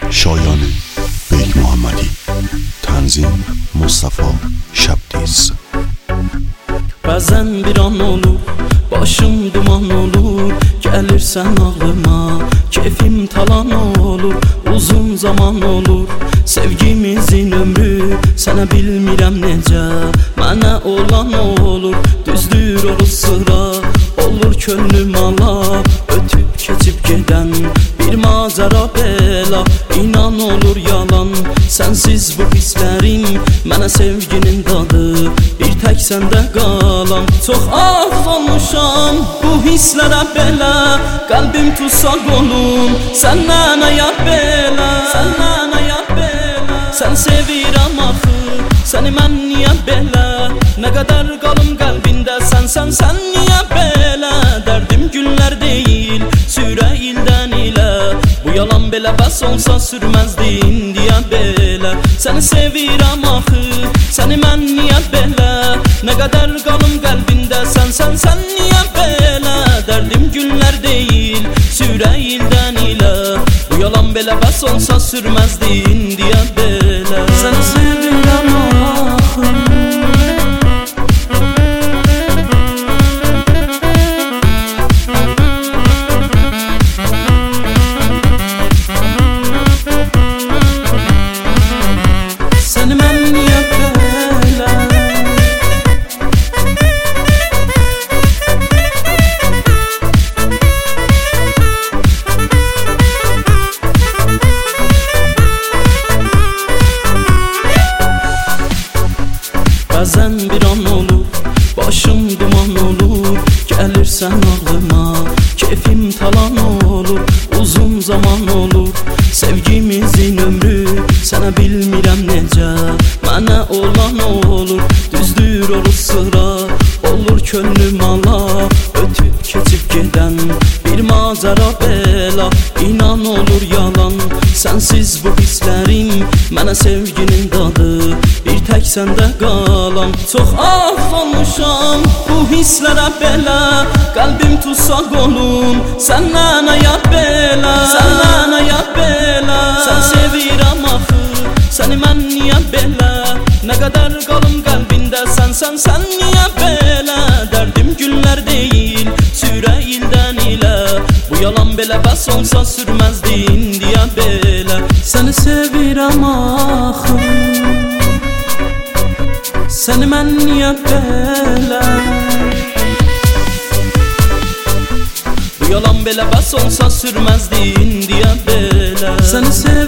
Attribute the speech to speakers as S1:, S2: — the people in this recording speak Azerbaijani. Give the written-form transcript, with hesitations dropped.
S1: شایان بیگ محمدی. تنظیم مصطفی شبدیز.
S2: Bəzən bir an olur, başım duman olur, gəlirsən ağlıma, keyfim talan olur, uzun zaman olur, sevgimizin ömrü, sənə bilmirəm necə, mənə olan olur, düzdür o sıra, olur könlüm ala, ötüb keçib gedən, bir macəra belə, inan olur yalan, sənsiz bu hisslərim, mənə sevginin dadı, bir tək səndə qalam. Çox az olmuşam bu hisslərə belə, qəlbim tutsak olun, səndən ayaq belə, səndən ayaq belə. Sən sevirəm axı, səni mən niyə belə, nə qədər qalım qəlbində sən niyə belə. Dərdim günlər deyil, sürə ildən ilə, bu yalan belə bəs olsa sürməzdi indiyə belə. Səni sevirəm axı, səni mən niyə belə, nə qədər qalım qəlbində sən niyə belə. Dərdim günlər deyil, sürə ildən ilə, bu yalan belə bəs olsa sürməzdi indiyə belə. Səni sevirəm axı. Bəzən bir an olur, başım duman olur, gəlirsən ağlıma, keyfim talan olur, uzun zaman olur, sevgimizin ömrü, sənə bilmirəm necə, mənə olan olur, düzdür o sıra, olur könlüm ala, ötüb keçib gedən, bir macəra belə, inan olur yalan, sənsiz bu hisslərim, mənə sevginin dadı, bir tək səndə qalam. Çox az olmuşam bu hisslərə belə, qəlbim tutsak olun, səndən ayaq belə, səndən ayaq belə. Sən sevirəm axı, səni mən niyə belə, nə qədər qalım qəlbində sən niyə belə. Dərdim günlər deyil, sürə ildən ilə, bu yalan belə bəs olsa sürməzdi indiyə belə. Səni sevirəm axı, səni mən niyə belə, bu yalan belə bəs olsa sürməzdi indiyə belə. Səni